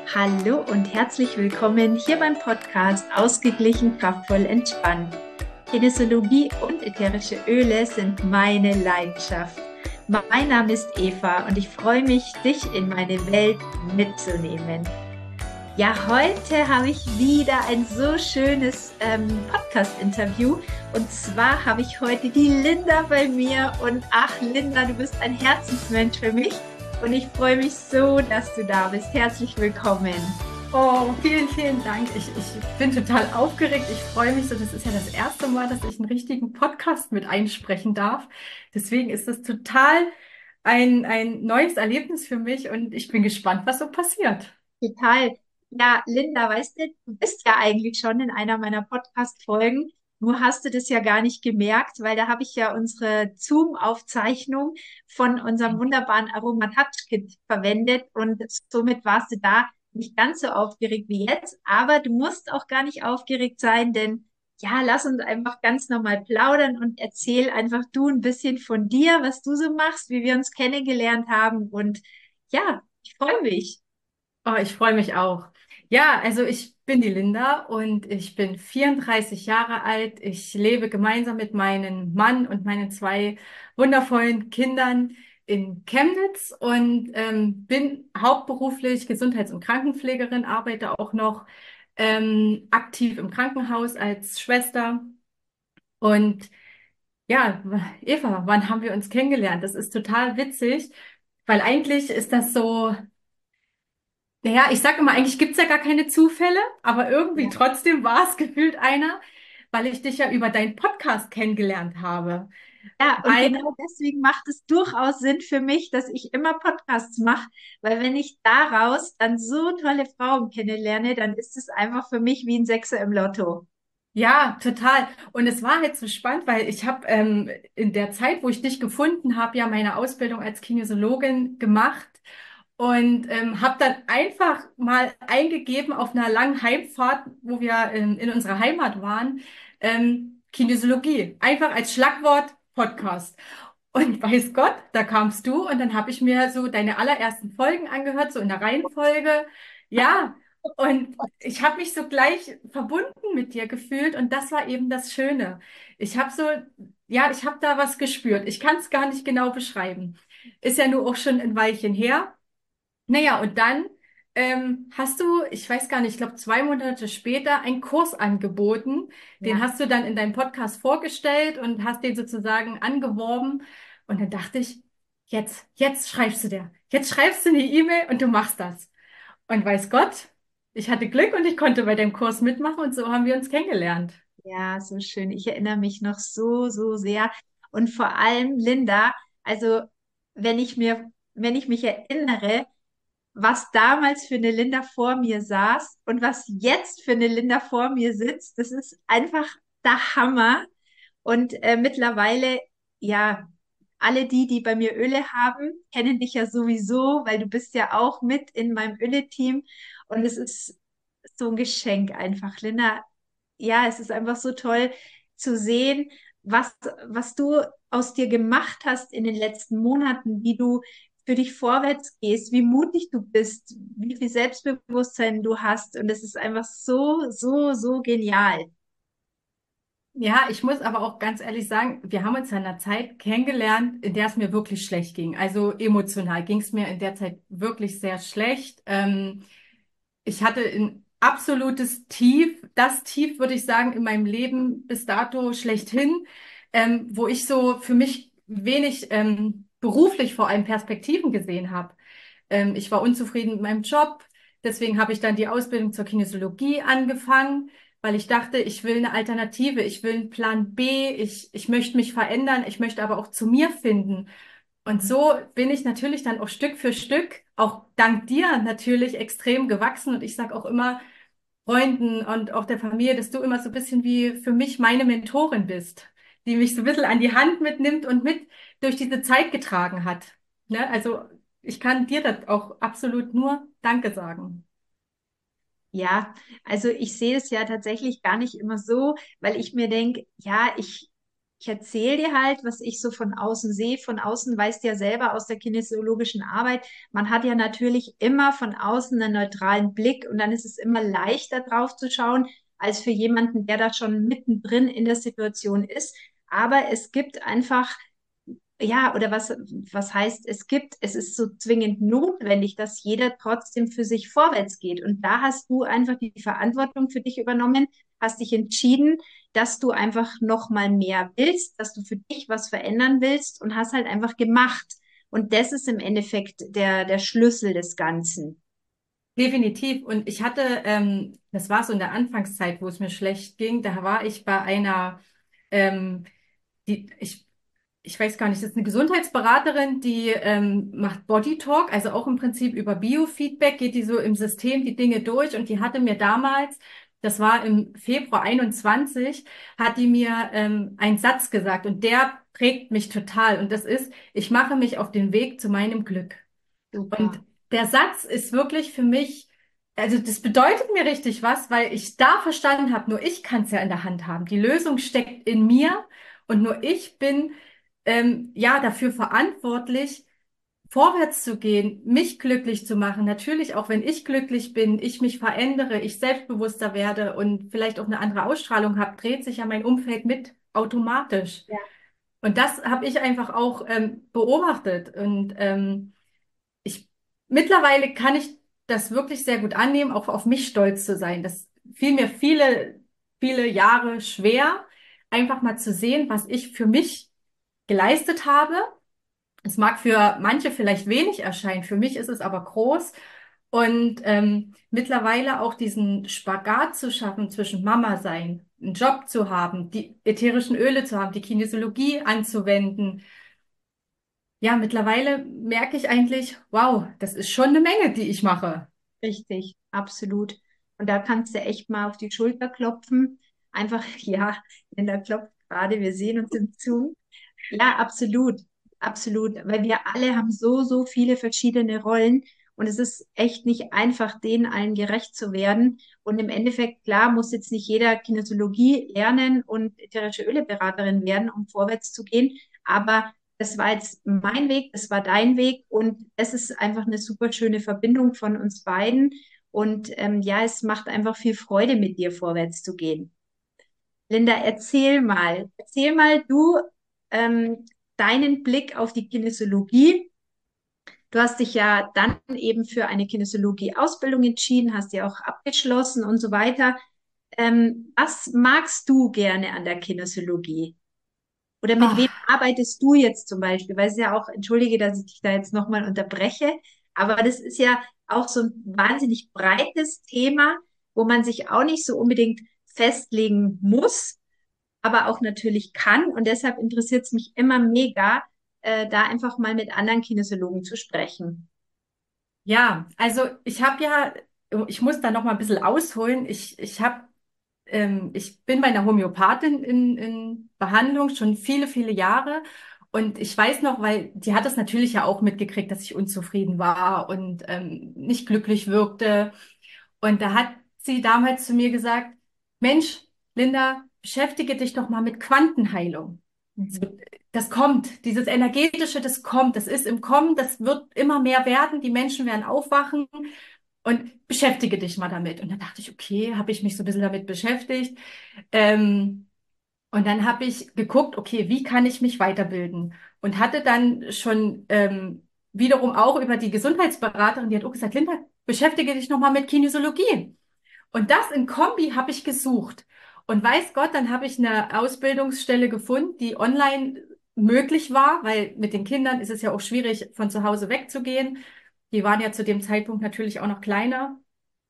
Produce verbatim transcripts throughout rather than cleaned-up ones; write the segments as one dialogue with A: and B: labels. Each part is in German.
A: Hallo und herzlich willkommen hier beim Podcast Ausgeglichen, kraftvoll, entspannt. Kinesiologie und ätherische Öle sind meine Leidenschaft. Mein Name ist Eva und ich freue mich, dich in meine Welt mitzunehmen. Ja, heute habe ich wieder ein so schönes ähm, Podcast-Interview und zwar habe ich heute die Linda bei mir und ach Linda, du bist ein Herzensmensch für mich und ich freue mich so, dass du da bist. Herzlich willkommen.
B: Oh, vielen, vielen Dank. Ich, ich bin total aufgeregt. Ich freue mich so. Das ist ja das erste Mal, dass ich einen richtigen Podcast mit einsprechen darf. Deswegen ist das total ein, ein neues Erlebnis für mich und ich bin gespannt, was so passiert.
A: Total. Ja, Linda, weißt du, du bist ja eigentlich schon in einer meiner Podcast-Folgen. Nur hast du das ja gar nicht gemerkt, weil da habe ich ja unsere Zoom-Aufzeichnung von unserem wunderbaren Aroma-Touch-Kit verwendet und somit warst du da nicht ganz so aufgeregt wie jetzt. Aber du musst auch gar nicht aufgeregt sein, denn ja, lass uns einfach ganz normal plaudern und erzähl einfach du ein bisschen von dir, was du so machst, wie wir uns kennengelernt haben. Und ja, ich freue mich.
B: Oh, ich freue mich auch. Ja, also ich bin die Linda und ich bin vierunddreißig Jahre alt. Ich lebe gemeinsam mit meinem Mann und meinen zwei wundervollen Kindern in Chemnitz und ähm, bin hauptberuflich Gesundheits- und Krankenpflegerin, arbeite auch noch ähm, aktiv im Krankenhaus als Schwester. Und ja, Eva, wann haben wir uns kennengelernt? Das ist total witzig, weil eigentlich ist das so. Naja, ich sage immer, eigentlich gibt's ja gar keine Zufälle, aber irgendwie
A: Ja.
B: trotzdem war es gefühlt einer, weil ich dich ja über deinen Podcast kennengelernt habe.
A: Ja, und
B: Ein,
A: genau deswegen macht es durchaus Sinn für mich, dass ich immer Podcasts mache, weil wenn ich daraus dann so tolle Frauen kennenlerne, dann ist es einfach für mich wie ein Sechser im Lotto.
B: ja, total. Und es war halt so spannend, weil ich habe ähm, in der Zeit, wo ich dich gefunden habe, ja meine Ausbildung als Kinesiologin gemacht und ähm, habe dann einfach mal eingegeben auf einer langen Heimfahrt, wo wir ähm, in unserer Heimat waren, ähm, Kinesiologie, einfach als Schlagwort Podcast. Und weiß Gott, da kamst du und dann habe ich mir so deine allerersten Folgen angehört, so in der Reihenfolge. Ja, und ich habe mich so gleich verbunden mit dir gefühlt und das war eben das Schöne. Ich habe so, ja, ich habe da was gespürt. Ich kann es gar nicht genau beschreiben. Ist ja nur auch schon ein Weilchen her. Naja, und dann ähm, hast du, ich weiß gar nicht, ich glaube zwei Monate später einen Kurs angeboten. Den
A: Ja.
B: hast du dann in deinem Podcast vorgestellt und hast den sozusagen angeworben. Und dann dachte ich, jetzt, jetzt schreibst du dir. Jetzt schreibst du eine E-Mail und du machst das. Und weiß Gott, ich hatte Glück und ich konnte bei dem Kurs mitmachen und so haben wir uns kennengelernt.
A: Ja, so schön. Ich erinnere mich noch so, so sehr. Und vor allem, Linda, also wenn ich mir, wenn ich mich erinnere, was damals für eine Linda vor mir saß und was jetzt für eine Linda vor mir sitzt, das ist einfach der Hammer. Und äh, mittlerweile, ja, alle die, die bei mir Öle haben, kennen dich ja sowieso, weil du bist ja auch mit in meinem Öle-Team. Und es ist so ein Geschenk einfach, Linda. Ja, es ist einfach so toll zu sehen, was, was du aus dir gemacht hast in den letzten Monaten, wie du für dich vorwärts gehst, wie mutig du bist, wie viel Selbstbewusstsein du hast. Und es ist einfach so, so, so genial.
B: Ja, ich muss aber auch ganz ehrlich sagen, wir haben uns in einer Zeit kennengelernt, in der es mir wirklich schlecht ging. Also emotional ging es mir in der Zeit wirklich sehr schlecht. Ähm, ich hatte ein absolutes Tief, das Tief, würde ich sagen, in meinem Leben bis dato schlechthin, ähm, wo ich so für mich wenig ähm, beruflich vor allem Perspektiven gesehen habe. Ähm, ich war unzufrieden mit meinem Job, deswegen habe ich dann die Ausbildung zur Kinesiologie angefangen, weil ich dachte, ich will eine Alternative, ich will einen Plan B, ich, ich möchte mich verändern, ich möchte aber auch zu mir finden. Und so bin ich natürlich dann auch Stück für Stück, auch dank dir natürlich extrem gewachsen. Und ich sage auch immer Freunden und auch der Familie, dass du immer so ein bisschen wie für mich meine Mentorin bist, die mich so ein bisschen an die Hand mitnimmt und mit durch diese Zeit getragen hat. Ne? Also ich kann dir das auch absolut nur Danke sagen.
A: Ja, also ich sehe es ja tatsächlich gar nicht immer so, weil ich mir denke, ja, ich ich erzähle dir halt, was ich so von außen sehe. Von außen weißt du ja selber aus der kinesiologischen Arbeit, man hat ja natürlich immer von außen einen neutralen Blick und dann ist es immer leichter drauf zu schauen, als für jemanden, der da schon mittendrin in der Situation ist. Aber es gibt einfach ja, oder was, was heißt, es gibt, es ist so zwingend notwendig, dass jeder trotzdem für sich vorwärts geht. Und da hast du einfach die Verantwortung für dich übernommen, hast dich entschieden, dass du einfach noch mal mehr willst, dass du für dich was verändern willst und hast halt einfach gemacht. Und das ist im Endeffekt der, der Schlüssel des Ganzen.
B: Definitiv. Und ich hatte, ähm, das war so in der Anfangszeit, wo es mir schlecht ging, da war ich bei einer, ähm, die, ich, ich weiß gar nicht, das ist eine Gesundheitsberaterin, die ähm, macht Body Talk, also auch im Prinzip über Biofeedback, geht die so im System die Dinge durch. Und die hatte mir damals, das war im Februar einundzwanzig, hat die mir ähm, einen Satz gesagt und der prägt mich total. Und das ist, ich mache mich auf den Weg zu meinem Glück. Und
A: Super.
B: der Satz ist wirklich für mich, also das bedeutet mir richtig was, weil ich da verstanden habe, nur ich kann es ja in der Hand haben. Die Lösung steckt in mir und nur ich bin ähm, ja dafür verantwortlich, vorwärts zu gehen, mich glücklich zu machen. Natürlich auch, wenn ich glücklich bin, ich mich verändere, ich selbstbewusster werde und vielleicht auch eine andere Ausstrahlung habe, dreht sich ja mein Umfeld mit automatisch.
A: Ja,
B: Und das habe ich einfach auch ähm, beobachtet und ähm, ich mittlerweile kann ich das wirklich sehr gut annehmen, auch auf mich stolz zu sein. Das fiel mir viele, viele Jahre schwer, einfach mal zu sehen, was ich für mich geleistet habe. Es mag für manche vielleicht wenig erscheinen, für mich ist es aber groß. Und ähm, mittlerweile auch diesen Spagat zu schaffen zwischen Mama sein, einen Job zu haben, die ätherischen Öle zu haben, die Kinesiologie anzuwenden, ja, mittlerweile merke ich eigentlich, wow, das ist schon eine Menge, die ich mache.
A: richtig, absolut. Und da kannst du echt mal auf die Schulter klopfen. Einfach, ja, wenn da klopft gerade, wir sehen uns im Zoom. Ja, absolut, absolut, weil wir alle haben so, so viele verschiedene Rollen und es ist echt nicht einfach, denen allen gerecht zu werden. Und im Endeffekt, klar, muss jetzt nicht jeder Kinesiologie lernen und ätherische Öleberaterin werden, um vorwärts zu gehen, aber das war jetzt mein Weg, das war dein Weg und es ist einfach eine super schöne Verbindung von uns beiden und ähm, ja, es macht einfach viel Freude, mit dir vorwärts zu gehen. Linda, erzähl mal, erzähl mal du ähm, deinen Blick auf die Kinesiologie. Du hast dich ja dann eben für eine Kinesiologie-Ausbildung entschieden, hast die auch abgeschlossen und so weiter. Ähm, was magst du gerne an der Kinesiologie? Oder mit wem
B: Ah,
A: arbeitest du jetzt zum Beispiel? Weil es ja auch, entschuldige, dass ich dich da jetzt nochmal unterbreche, aber das ist ja auch so ein wahnsinnig breites Thema, wo man sich auch nicht so unbedingt festlegen muss, aber auch natürlich kann. Und deshalb interessiert es mich immer mega, äh, da einfach mal mit anderen Kinesiologen zu sprechen.
B: ja, also ich habe ja, ich muss da noch mal ein bisschen ausholen. Ich, ich habe, ähm, ich bin bei einer Homöopathin in, in Behandlung schon viele, viele Jahre. Und ich weiß noch, weil die hat das natürlich ja auch mitgekriegt, dass ich unzufrieden war und ähm, nicht glücklich wirkte. Und da hat sie damals zu mir gesagt, Mensch, Linda, beschäftige dich doch mal mit Quantenheilung. So,
A: Mhm.
B: das kommt, dieses Energetische, das kommt, das ist im Kommen, das wird immer mehr werden, die Menschen werden aufwachen und beschäftige dich mal damit. Und dann dachte ich, okay, habe ich mich so ein bisschen damit beschäftigt. Ähm, und dann habe ich geguckt, okay, wie kann ich mich weiterbilden? Und hatte dann schon ähm, wiederum auch über die Gesundheitsberaterin, die hat auch gesagt, Linda, beschäftige dich nochmal mit Kinesiologie. Und das in Kombi habe ich gesucht. Und weiß Gott, dann habe ich eine Ausbildungsstelle gefunden, die online möglich war, weil mit den Kindern ist es ja auch schwierig, von zu Hause wegzugehen. Die waren ja zu dem Zeitpunkt natürlich auch noch kleiner.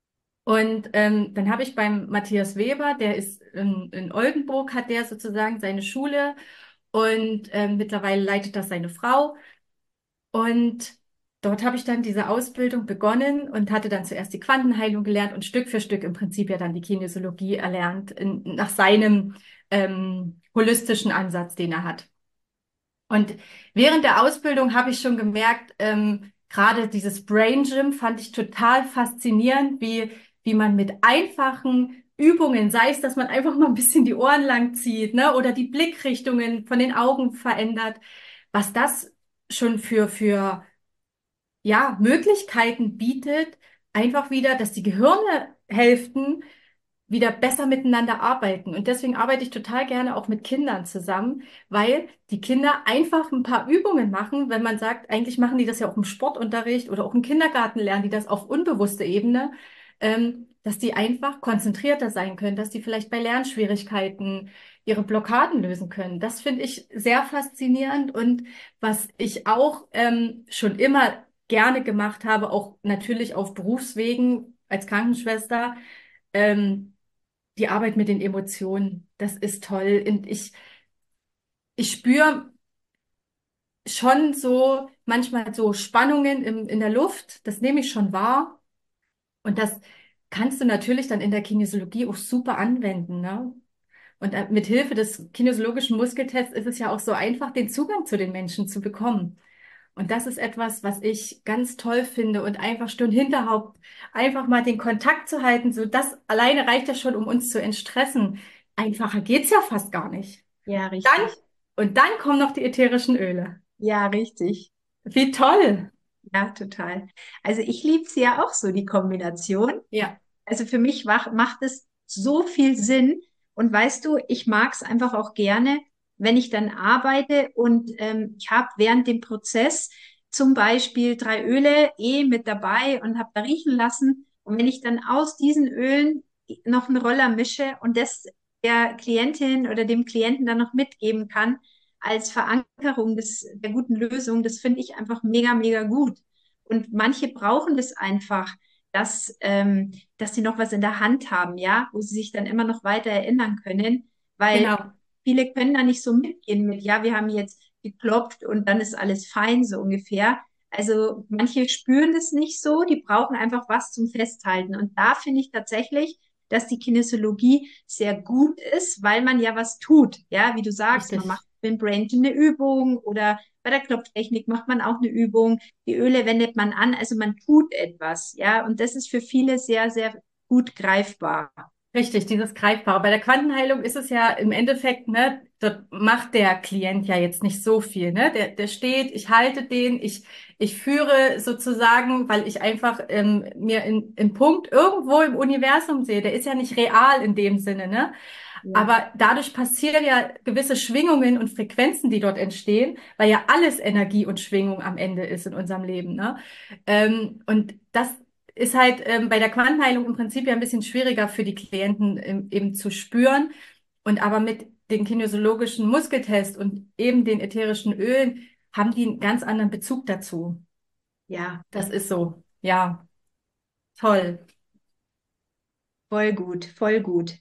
B: Und ähm, dann habe ich beim Matthias Weber, der ist in, in Oldenburg, hat der sozusagen seine Schule und ähm, mittlerweile leitet das seine Frau. Und dort habe ich dann diese Ausbildung begonnen und hatte dann zuerst die Quantenheilung gelernt und Stück für Stück im Prinzip ja dann die Kinesiologie erlernt, in, nach seinem ähm, holistischen Ansatz, den er hat. Und während der Ausbildung habe ich schon gemerkt, ähm, gerade dieses Brain Gym fand ich total faszinierend, wie, wie man mit einfachen Übungen, sei es, dass man einfach mal ein bisschen die Ohren lang zieht, ne, oder die Blickrichtungen von den Augen verändert, was das schon für, für, ja, Möglichkeiten bietet, einfach wieder, dass die Gehirnhälften wieder besser miteinander arbeiten. Und deswegen arbeite ich total gerne auch mit Kindern zusammen, weil die Kinder einfach ein paar Übungen machen, wenn man sagt, eigentlich machen die das ja auch im Sportunterricht oder auch im Kindergarten lernen die das auf unbewusster Ebene, ähm, dass die einfach konzentrierter sein können, dass die vielleicht bei Lernschwierigkeiten ihre Blockaden lösen können. Das finde ich sehr faszinierend und was ich auch ähm, schon immer gerne gemacht habe, auch natürlich auf Berufswegen als Krankenschwester, ähm, die Arbeit mit den Emotionen, das ist toll. Und ich, ich spüre schon so manchmal so Spannungen im, in der Luft, das nehme ich schon wahr. Und das kannst du natürlich dann in der Kinesiologie auch super anwenden, ne? Und äh, mit Hilfe des kinesiologischen Muskeltests ist es ja auch so einfach, den Zugang zu den Menschen zu bekommen. Und das ist etwas, was ich ganz toll finde und einfach Stirn Hinterhaupt, einfach mal den Kontakt zu halten, so das alleine reicht ja schon, um uns zu entstressen. Einfacher geht's ja fast gar nicht.
A: Ja,
B: Dann,
A: richtig.
B: und dann kommen noch die ätherischen Öle.
A: Ja, richtig.
B: Wie toll.
A: Ja, total. Also ich liebe sie ja auch so, die Kombination.
B: Ja,
A: Also für mich wach- macht es so viel Sinn. Und weißt du, ich mag es einfach auch gerne, wenn ich dann arbeite und ähm, ich habe während dem Prozess zum Beispiel drei Öle eh mit dabei und habe da riechen lassen. Und wenn ich dann aus diesen Ölen noch einen Roller mische und das der Klientin oder dem Klienten dann noch mitgeben kann als Verankerung des, der guten Lösung, das finde ich einfach mega, mega gut. Und manche brauchen das einfach, dass ähm, dass sie noch was in der Hand haben, ja, wo sie sich dann immer noch weiter erinnern können, weil
B: genau.
A: viele können da nicht so mitgehen mit, ja, wir haben jetzt geklopft und dann ist alles fein, so ungefähr. Also manche spüren das nicht so, die brauchen einfach was zum Festhalten. Und da finde ich tatsächlich, dass die Kinesiologie sehr gut ist, weil man ja was tut. Ja, wie du sagst, man
B: Richtig.
A: macht beim Brain eine Übung oder bei der Klopftechnik macht man auch eine Übung. Die Öle wendet man an, also man tut etwas, ja, und das ist für viele sehr, sehr gut greifbar.
B: Richtig, dieses Greifbare. Bei der Quantenheilung ist es ja im Endeffekt, ne, dort macht der Klient ja jetzt nicht so viel, ne? Der, der steht, ich halte den, ich, ich führe sozusagen, weil ich einfach ähm, mir in, im Punkt irgendwo im Universum sehe. Der ist ja nicht real in dem Sinne, ne?
A: Ja,
B: Aber dadurch passieren ja gewisse Schwingungen und Frequenzen, die dort entstehen, weil ja alles Energie und Schwingung am Ende ist in unserem Leben, ne? Ähm, und das ist halt ähm, bei der Quantenheilung im Prinzip ja ein bisschen schwieriger für die Klienten ähm, eben zu spüren. Und aber mit den kinesiologischen Muskeltest und eben den ätherischen Ölen haben die einen ganz anderen Bezug dazu.
A: ja,
B: Das ist so. Ja, toll.
A: voll gut, voll gut.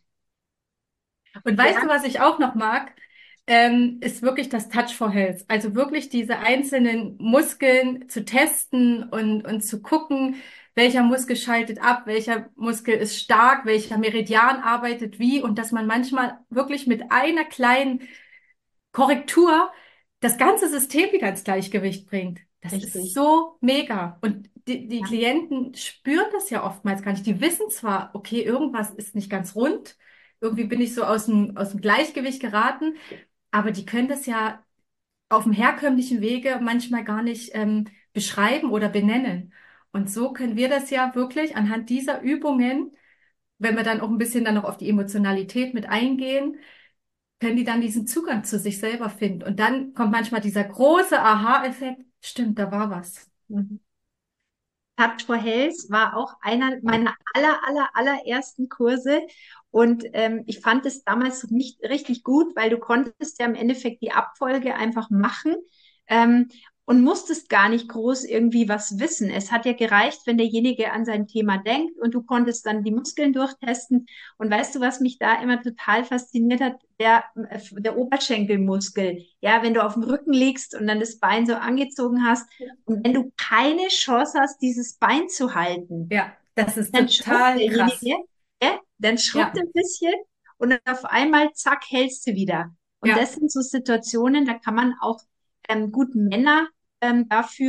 B: Und weißt
A: Ja,
B: du, was ich auch noch mag? Ähm, ist wirklich das Touch for Health. Also wirklich diese einzelnen Muskeln zu testen und, und zu gucken, welcher Muskel schaltet ab, welcher Muskel ist stark, welcher Meridian arbeitet wie und dass man manchmal wirklich mit einer kleinen Korrektur das ganze System wieder ins Gleichgewicht bringt. Das ist
A: richtig.
B: so mega. Und die, die
A: Ja,
B: Klienten spüren das ja oftmals gar nicht. Die wissen zwar, okay, irgendwas ist nicht ganz rund, irgendwie bin ich so aus dem, aus dem Gleichgewicht geraten, aber die können das ja auf dem herkömmlichen Wege manchmal gar nicht ähm, beschreiben oder benennen. Und so können wir das ja wirklich anhand dieser Übungen, wenn wir dann auch ein bisschen dann noch auf die Emotionalität mit eingehen, können die dann diesen Zugang zu sich selber finden. Und dann kommt manchmal dieser große Aha-Effekt, stimmt, da war was.
A: mhm. Touch for Health war auch einer meiner aller, aller, allerersten Kurse. Und ähm, ich fand es damals nicht richtig gut, weil du konntest ja im Endeffekt die Abfolge einfach machen ähm, und musstest gar nicht groß irgendwie was wissen. Es hat ja gereicht, wenn derjenige an sein Thema denkt und du konntest dann die Muskeln durchtesten. Und weißt du, was mich da immer total fasziniert hat? Der, äh, der Oberschenkelmuskel. Ja, wenn du auf dem Rücken liegst und dann das Bein so angezogen hast, und wenn du keine Chance hast, dieses Bein zu halten,
B: Ja, das ist
A: dann schrubbt
B: total krass.
A: derjenige, ja, dann schrubbt
B: Ja,
A: er ein bisschen und dann auf einmal, zack, hältst du wieder. Und
B: ja,
A: das sind so Situationen, da kann man auch ähm, gut Männer ähm, dafür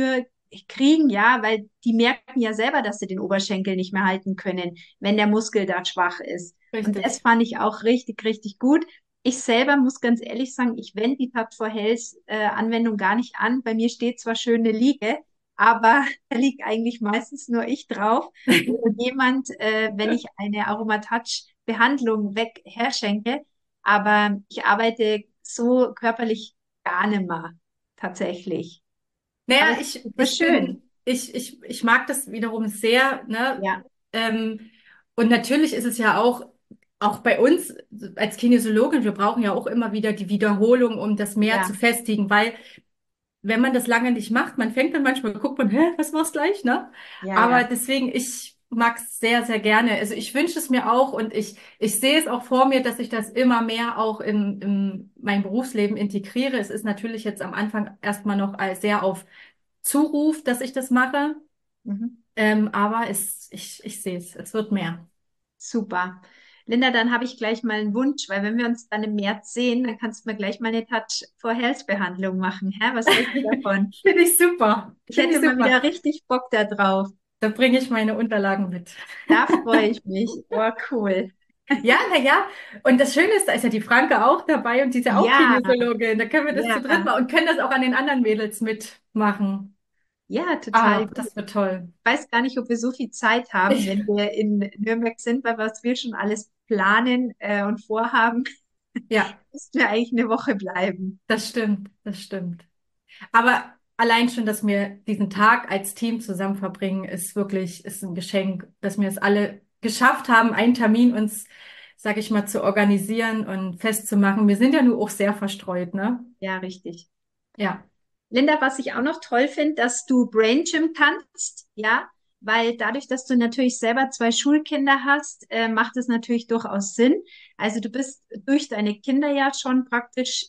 A: kriegen, ja, weil die merken ja selber, dass sie den Oberschenkel nicht mehr halten können, wenn der Muskel da schwach ist. Und das
B: Richtig.
A: fand ich auch richtig, richtig gut. Ich selber muss ganz ehrlich sagen, ich wende die Tat for Health äh, Anwendung gar nicht an. Bei mir steht zwar schön eine Liege, aber da liegt eigentlich meistens nur ich drauf oder jemand, äh, wenn ich eine Aromatouch-Behandlung weg herschenke. Aber ich arbeite so körperlich gar nicht mehr, tatsächlich. Aber
B: Naja,
A: es ist
B: ich,
A: super
B: ich
A: schön.
B: bin, ich, ich, ich mag das wiederum sehr, ne?
A: Ja,
B: Ähm, und natürlich ist es ja auch, auch bei uns als Kinesiologin, wir brauchen ja auch immer wieder die Wiederholung, um das mehr
A: ja,
B: zu festigen, weil wenn man das lange nicht macht, man fängt dann manchmal, guckt man, hä, was war's gleich, ne?
A: ja,
B: Aber
A: ja.
B: deswegen, ich mag's sehr, sehr gerne. Also ich wünsche es mir auch und ich, ich sehe es auch vor mir, dass ich das immer mehr auch in, in mein Berufsleben integriere. Es ist natürlich jetzt am Anfang erstmal noch als sehr auf Zuruf, dass ich das mache.
A: Mhm.
B: Ähm, aber es, ich, ich sehe es, es wird mehr.
A: Super. Linda, dann habe ich gleich mal einen Wunsch, weil wenn wir uns dann im März sehen, dann kannst du mir gleich mal eine Touch for Health Behandlung machen. Hä? Was hältst du davon?
B: Finde ich super.
A: Ich
B: Finde
A: hätte
B: ich
A: mal
B: super.
A: wieder richtig Bock da drauf.
B: Da bringe ich meine Unterlagen mit.
A: Da freue ich mich. Oh, cool.
B: Ja, na ja. Und das Schöne ist, da ist ja die Franke auch dabei und die ist ja auch
A: Ja,
B: Kinesiologin. Da können wir das zu dritt
A: ja,
B: machen und können das auch an den anderen Mädels mitmachen.
A: ja, total
B: Ah,
A: gut.
B: das wird toll.
A: Ich weiß gar nicht, ob wir so viel Zeit haben,
B: Ich,
A: wenn wir in Nürnberg sind, weil was wir schon alles planen äh, und vorhaben,
B: ja,
A: müssten wir eigentlich eine Woche bleiben.
B: das stimmt, das stimmt. Aber allein schon, dass wir diesen Tag als Team zusammen verbringen, ist wirklich, ist ein Geschenk, dass wir es alle geschafft haben, einen Termin uns, sag ich mal, zu organisieren und festzumachen. Wir sind ja nur auch sehr verstreut, ne?
A: Ja, richtig.
B: Ja.
A: Linda, was ich auch noch toll finde, dass du Brain Gym kannst, ja, weil dadurch, dass du natürlich selber zwei Schulkinder hast, äh, macht es natürlich durchaus Sinn. Also du bist durch deine Kinder ja schon praktisch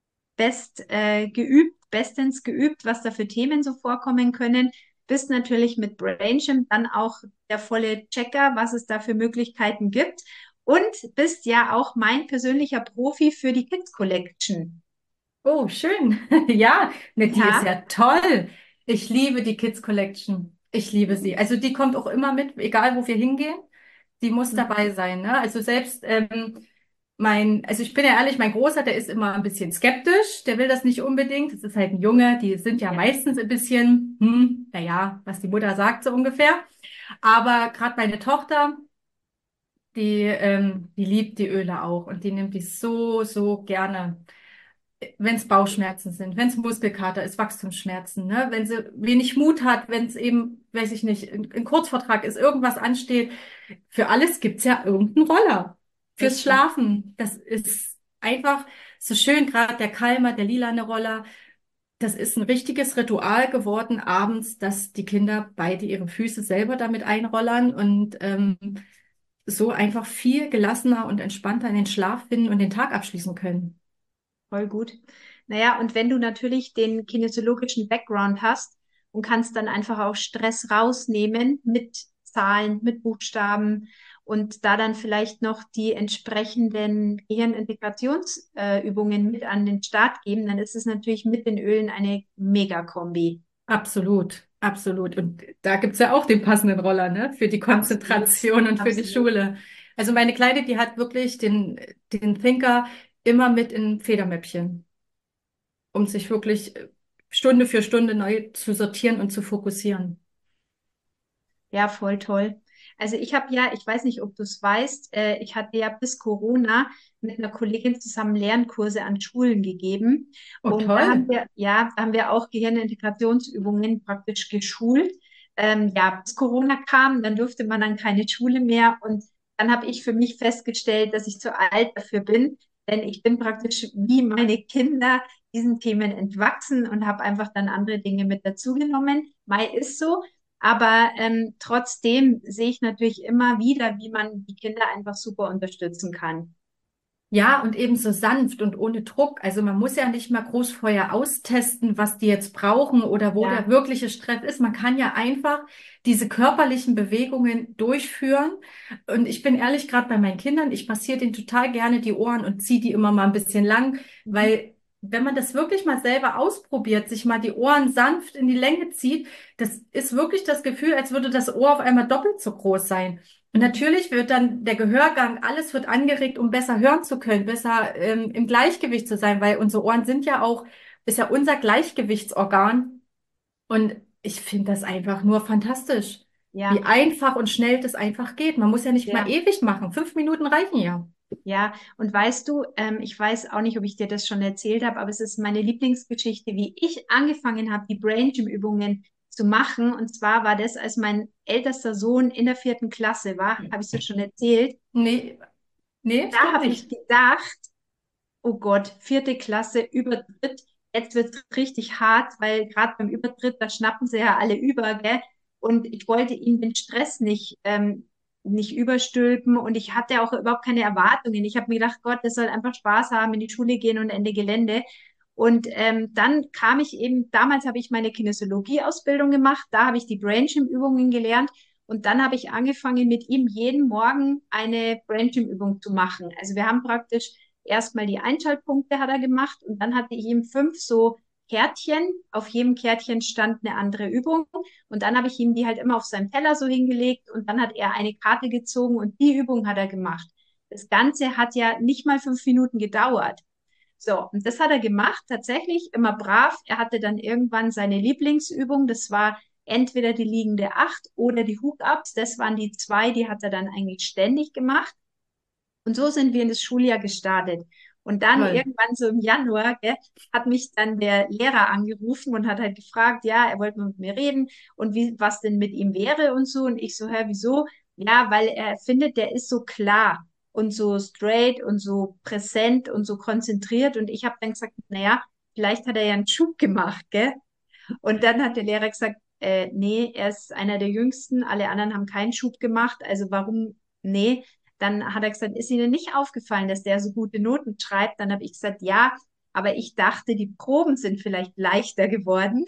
A: best äh, geübt, bestens geübt, was da für Themen so vorkommen können. Bist natürlich mit Brain Gym dann auch der volle Checker, was es da für Möglichkeiten gibt. Und bist ja auch mein persönlicher Profi für die Kids Collection.
B: Oh, schön. Ja, ne, die ist
A: Ja.
B: ja toll. Ich liebe die Kids Collection. Ich liebe sie. Also die kommt auch immer mit, egal wo wir hingehen. Die muss dabei sein, ne? Also selbst ähm, mein, also ich bin ja ehrlich, mein Großer, der ist immer ein bisschen skeptisch. Der will das nicht unbedingt. Das ist halt ein Junge. Die sind ja
A: Ja.
B: meistens ein bisschen, hm, naja, was die Mutter sagt so ungefähr. Aber gerade meine Tochter, die, ähm, die liebt die Öle auch und die nimmt die so, so gerne. Wenn es Bauchschmerzen sind, wenn es Muskelkater ist, Wachstumsschmerzen, ne? Wenn sie wenig Mut hat, wenn es eben, weiß ich nicht, ein, ein Kurzvortrag ist, irgendwas ansteht. Für alles gibt's ja irgendeinen Roller. Fürs
A: Richtig.
B: Schlafen. Das ist einfach so schön, gerade der Calmer, der lilane Roller. Das ist ein richtiges Ritual geworden abends, dass die Kinder beide ihre Füße selber damit einrollern und ähm, so einfach viel gelassener und entspannter in den Schlaf finden und den Tag abschließen können.
A: Voll gut. Naja, und wenn du natürlich den kinesiologischen Background hast und kannst dann einfach auch Stress rausnehmen mit Zahlen, mit Buchstaben und da dann vielleicht noch die entsprechenden Gehirnintegrationsübungen äh, Übungen mit an den Start geben, dann ist es natürlich mit den Ölen eine Mega-Kombi.
B: Absolut, absolut. Und da gibt's ja auch den passenden Roller, ne? Für die
A: Absolut,
B: Konzentration und für die
A: absolut.
B: Schule. Also meine Kleine, die hat wirklich den, den Thinker immer mit in Federmäppchen, um sich wirklich äh, Stunde für Stunde neu zu sortieren und zu fokussieren.
A: Ja, voll toll. Also ich habe ja, ich weiß nicht, ob du es weißt, äh, ich hatte ja bis Corona mit einer Kollegin zusammen Lernkurse an Schulen gegeben.
B: Oh,
A: Und da haben
B: toll.
A: wir, ja, da haben wir auch Gehirnintegrationsübungen praktisch geschult. Ähm, ja, bis Corona kam, dann durfte man dann keine Schule mehr. Und dann habe ich für mich festgestellt, dass ich zu alt dafür bin. Denn ich bin praktisch wie meine Kinder diesen Themen entwachsen und habe einfach dann andere Dinge mit dazugenommen. Mai ist so. Aber ähm, trotzdem sehe ich natürlich immer wieder, wie man die Kinder einfach super unterstützen kann.
B: Ja, und eben so sanft und ohne Druck. Also man muss ja nicht mal groß vorher austesten, was die jetzt brauchen oder wo der
A: Ja,
B: wirkliche Stress ist. Man kann ja einfach diese körperlichen Bewegungen durchführen. Und ich bin ehrlich, gerade bei meinen Kindern, ich massiere denen total gerne die Ohren und ziehe die immer mal ein bisschen lang,
A: mhm.
B: weil wenn man das wirklich mal selber ausprobiert, sich mal die Ohren sanft in die Länge zieht, das ist wirklich das Gefühl, als würde das Ohr auf einmal doppelt so groß sein. Und
A: Mhm.
B: natürlich wird dann der Gehörgang, alles wird angeregt, um besser hören zu können, besser ähm, im Gleichgewicht zu sein, weil unsere Ohren sind ja auch, ist ja unser Gleichgewichtsorgan. Und ich finde das einfach nur fantastisch,
A: Ja,
B: wie einfach und schnell das einfach geht. Man muss ja nicht mal
A: ja.
B: ewig machen. Fünf Minuten reichen ja.
A: Ja, und weißt du, ähm, ich weiß auch nicht, ob ich dir das schon erzählt habe, aber es ist meine Lieblingsgeschichte, wie ich angefangen habe, die Brain Gym Übungen zu machen. Und zwar war das, als mein ältester Sohn in der vierten Klasse war, habe ich dir schon erzählt.
B: Nee, nee, ich
A: Da
B: glaube
A: habe ich
B: nicht.
A: gedacht, oh Gott, vierte Klasse, Übertritt. Jetzt wird es richtig hart, weil gerade beim Übertritt, da schnappen sie ja alle über, gell? Und ich wollte ihm den Stress nicht, ähm, nicht überstülpen und ich hatte auch überhaupt keine Erwartungen. Ich habe mir gedacht, Gott, das soll einfach Spaß haben, in die Schule gehen und Ende Gelände. Und ähm, dann kam ich eben, damals habe ich meine Kinesiologie-Ausbildung gemacht, da habe ich die Brain Gym-Übungen gelernt und dann habe ich angefangen, mit ihm jeden Morgen eine Brain Gym-Übung zu machen. Also wir haben praktisch erstmal die Einschaltpunkte hat er gemacht und dann hatte ich ihm fünf so Kärtchen. Auf jedem Kärtchen stand eine andere Übung und dann habe ich ihm die halt immer auf seinem Teller so hingelegt und dann hat er eine Karte gezogen und die Übung hat er gemacht. Das Ganze hat ja nicht mal fünf Minuten gedauert. So, und das hat er gemacht, tatsächlich immer brav. Er hatte dann irgendwann seine Lieblingsübung, das war entweder die liegende Acht oder die Hook-Ups. Das waren die zwei, die hat er dann eigentlich ständig gemacht. Und so sind wir in das Schuljahr gestartet. Und dann
B: Toll.
A: irgendwann so im Januar, gell, hat mich dann der Lehrer angerufen und hat halt gefragt, ja, er wollte mal mit mir reden und wie, was denn mit ihm wäre und so. Und ich so, hä, wieso? Ja, weil er findet, der ist so klar und so straight und so präsent und so konzentriert. Und ich habe dann gesagt, naja, vielleicht hat er ja einen Schub gemacht, gell? Und dann hat der Lehrer gesagt, äh, nee, er ist einer der Jüngsten, alle anderen haben keinen Schub gemacht, also warum, nee. Dann hat er gesagt, ist Ihnen nicht aufgefallen, dass der so gute Noten schreibt? Dann habe ich gesagt, ja, aber ich dachte, die Proben sind vielleicht leichter geworden.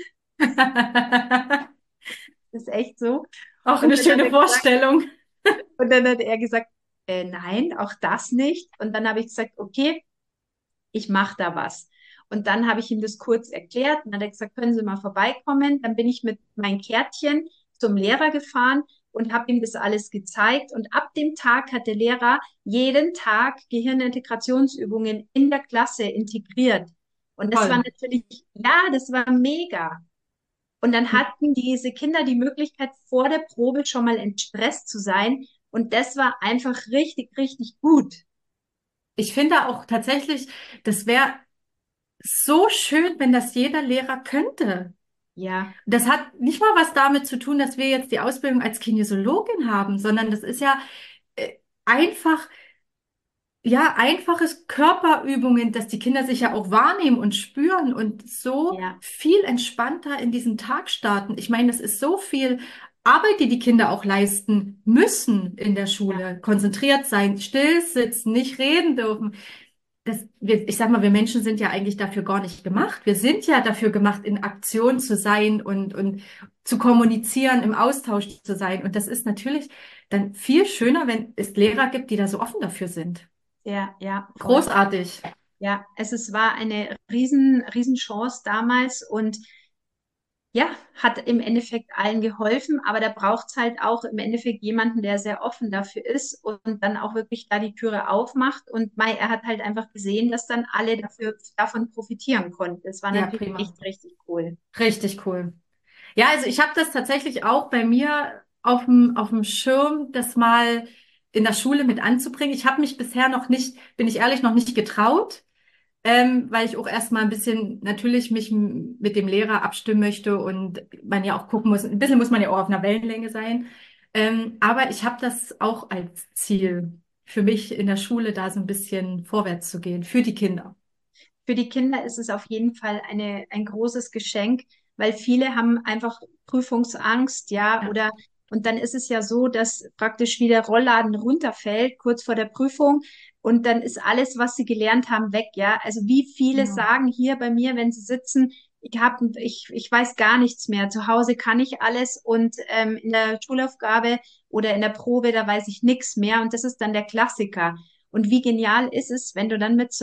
A: Das ist echt so.
B: Auch
A: Und
B: eine
A: dann hat
B: schöne
A: er gesagt,
B: Vorstellung.
A: und dann hat er gesagt, äh, nein, auch das nicht. Und dann habe ich gesagt, okay, ich mache da was. Und dann habe ich ihm das kurz erklärt und dann hat er gesagt, können Sie mal vorbeikommen. Dann bin ich mit meinem Kärtchen zum Lehrer gefahren und habe ihm das alles gezeigt. Und ab dem Tag hat der Lehrer jeden Tag Gehirnintegrationsübungen in der Klasse integriert. Und das war
B: Toll.
A: natürlich, ja, das war mega. Und dann hatten diese Kinder die Möglichkeit, vor der Probe schon mal entstresst zu sein. Und das war einfach richtig, richtig gut.
B: Ich finde auch tatsächlich, das wäre so schön, wenn das jeder Lehrer könnte.
A: Ja,
B: Das hat nicht mal was damit zu tun, dass wir jetzt die Ausbildung als Kinesiologin haben, sondern das ist ja äh, einfach, ja, einfaches Körperübungen, dass die Kinder sich ja auch wahrnehmen und spüren und so
A: ja,
B: viel entspannter in diesen Tag starten. Ich meine, das ist so viel Arbeit, die die Kinder auch leisten müssen in der
A: ja,
B: Schule. Konzentriert sein, still sitzen, nicht reden dürfen. Das, wir, ich sag mal, wir Menschen sind ja eigentlich dafür gar nicht gemacht. Wir sind ja dafür gemacht, in Aktion zu sein und, und zu kommunizieren, im Austausch zu sein. Und das ist natürlich dann viel schöner, wenn es Lehrer gibt, die da so offen dafür sind.
A: ja, ja, voll.
B: Großartig.
A: Ja, es ist, war eine riesen, riesen Chance damals und ja, hat im Endeffekt allen geholfen, aber da braucht es halt auch im Endeffekt jemanden, der sehr offen dafür ist und dann auch wirklich da die Türe aufmacht. Und Mai, er hat halt einfach gesehen, dass dann alle dafür, davon profitieren konnten. Das war
B: Ja,
A: natürlich
B: prima.
A: echt richtig cool.
B: Richtig cool. Ja, also ich habe das tatsächlich auch bei mir auf dem, auf dem Schirm, das mal in der Schule mit anzubringen. Ich habe mich bisher noch nicht, bin ich ehrlich, noch nicht getraut. Ähm, weil ich auch erstmal ein bisschen natürlich mich m- mit dem Lehrer abstimmen möchte und man ja auch gucken muss, ein bisschen muss man ja auch auf einer Wellenlänge sein. Ähm, aber ich habe das auch als Ziel für mich in der Schule, da so ein bisschen vorwärts zu gehen, für die Kinder.
A: Für die Kinder ist es auf jeden Fall eine, ein großes Geschenk, weil viele haben einfach Prüfungsangst, ja,
B: Ja,
A: oder und dann ist es ja so, dass praktisch wie der Rollladen runterfällt, kurz vor der Prüfung, und dann ist alles, was sie gelernt haben, weg, ja. Also wie viele
B: genau.
A: sagen hier bei mir, wenn sie sitzen, ich hab, ich, ich weiß gar nichts mehr. Zu Hause kann ich alles und ähm, in der Schulaufgabe oder in der Probe, da weiß ich nichts mehr. Und das ist dann der Klassiker. Und wie genial ist es, wenn du dann mit so einer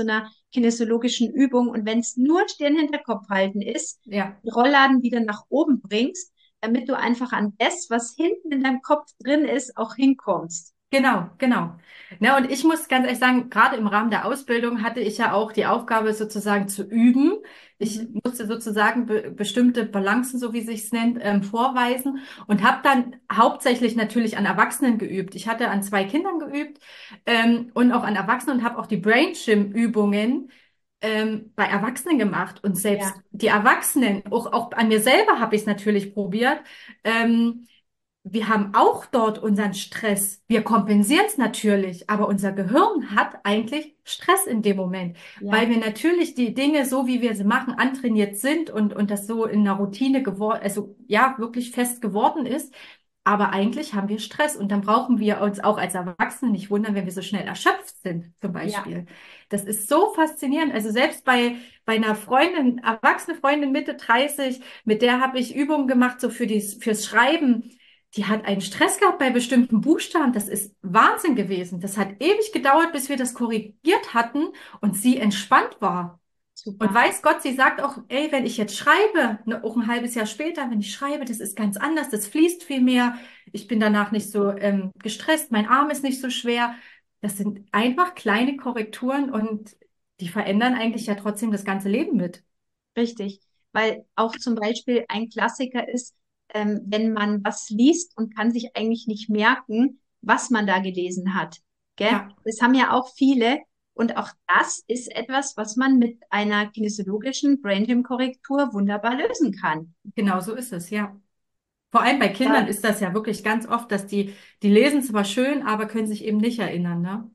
A: kinesiologischen Übungen. Und wenn es nur Stirn hinter Kopf halten ist,
B: Ja.
A: die Rollladen wieder nach oben bringst, damit du einfach an das, was hinten in deinem Kopf drin ist, auch hinkommst.
B: Genau, genau. Na, und ich muss ganz ehrlich sagen, gerade im Rahmen der Ausbildung hatte ich ja auch die Aufgabe, sozusagen zu üben. Ich
A: Mhm.
B: musste sozusagen be bestimmte Balancen, so wie sich's nennt, ähm, vorweisen und habe dann hauptsächlich natürlich an Erwachsenen geübt. Ich hatte an zwei Kindern geübt ähm, und auch an Erwachsenen und habe auch die Brain Gym Übungen ähm, bei Erwachsenen gemacht. Und selbst
A: Ja,
B: die Erwachsenen, auch, auch an mir selber habe ich es natürlich probiert. Ähm, Wir haben auch dort unseren Stress. Wir kompensieren es natürlich, aber unser Gehirn hat eigentlich Stress in dem Moment, weil
A: ja,
B: wir natürlich die Dinge, so wie wir sie machen, antrainiert sind und, und das so in einer Routine geworden, also ja, wirklich fest geworden ist. Aber eigentlich haben wir Stress und dann brauchen wir uns auch als Erwachsene nicht wundern, wenn wir so schnell erschöpft sind, zum
A: ja,
B: Beispiel. Das ist so faszinierend. Also selbst bei, bei einer Freundin, erwachsene Freundin Mitte dreißig, mit der habe ich Übungen gemacht, so für die, fürs Schreiben. Die hat einen Stress gehabt bei bestimmten Buchstaben. Das ist Wahnsinn gewesen. Das hat ewig gedauert, bis wir das korrigiert hatten und sie entspannt war. Und
A: super.
B: weiß Gott, sie sagt auch, ey, wenn ich jetzt schreibe, ne, auch ein halbes Jahr später, wenn ich schreibe, das ist ganz anders, das fließt viel mehr. Ich bin danach nicht so ähm, gestresst, mein Arm ist nicht so schwer. Das sind einfach kleine Korrekturen und die verändern eigentlich ja trotzdem das ganze Leben mit.
A: Richtig, weil auch zum Beispiel ein Klassiker ist, ähm, wenn man was liest und kann sich eigentlich nicht merken, was man da gelesen hat. Gell?
B: Ja,
A: Das haben ja auch viele. Und auch das ist etwas, was man mit einer kinesiologischen Brain Gym Korrektur wunderbar lösen kann.
B: genau so ist es, ja. Vor allem bei Kindern
A: Ja.
B: ist das ja wirklich ganz oft, dass die, die lesen zwar schön, aber können sich eben nicht erinnern, ne?